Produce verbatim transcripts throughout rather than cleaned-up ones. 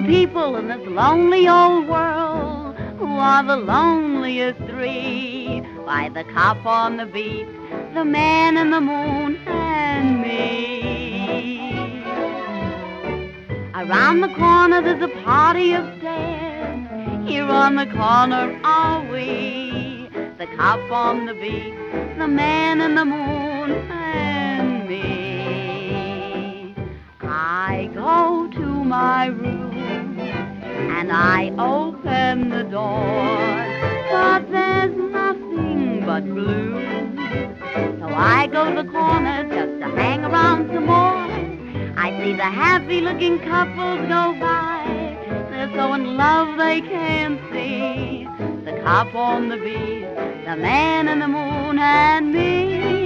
people in this lonely old world, who are the loneliest three? Why, the cop on the beat, the man in the moon, and me. Around the corner there's a party upstairs. Here on the corner are we, the cop on the beat, the man in the moon, and me. I go to my room and I open the door, but there's nothing but gloom. So I go to the corner just to hang around some more. I see the happy-looking couples go by. They're so in love they can't see. The cop on the beat, the man in the moon, and me.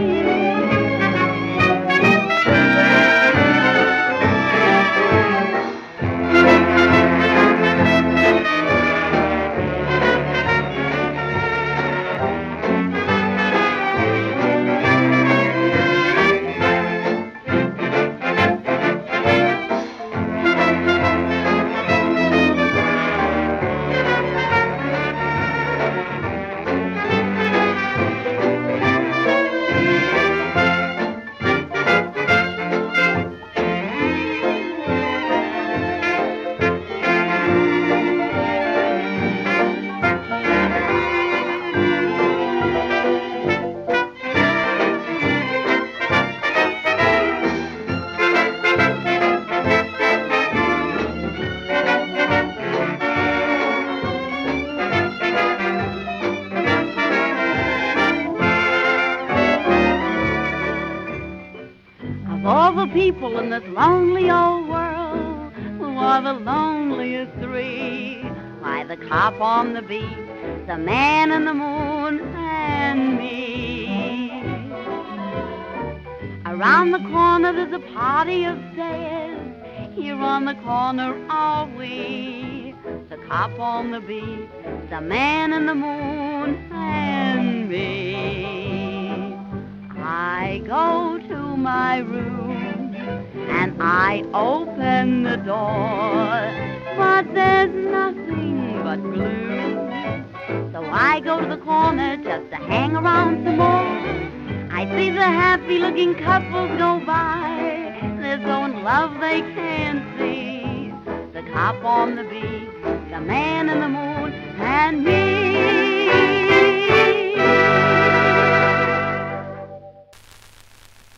Of all the people in this lonely old world, who are the loneliest three? Why, the cop on the beat, the man in the moon, and me. Around the corner there's a party upstairs. Here on the corner are we, the cop on the beat, the man in the moon, and me. I go to my room and I open the door, but there's nothing but gloom. So I go to the corner just to hang around some more. I see the happy-looking couples go by. They're so in love they can't see. The cop on the beat, the man in the moon, and me.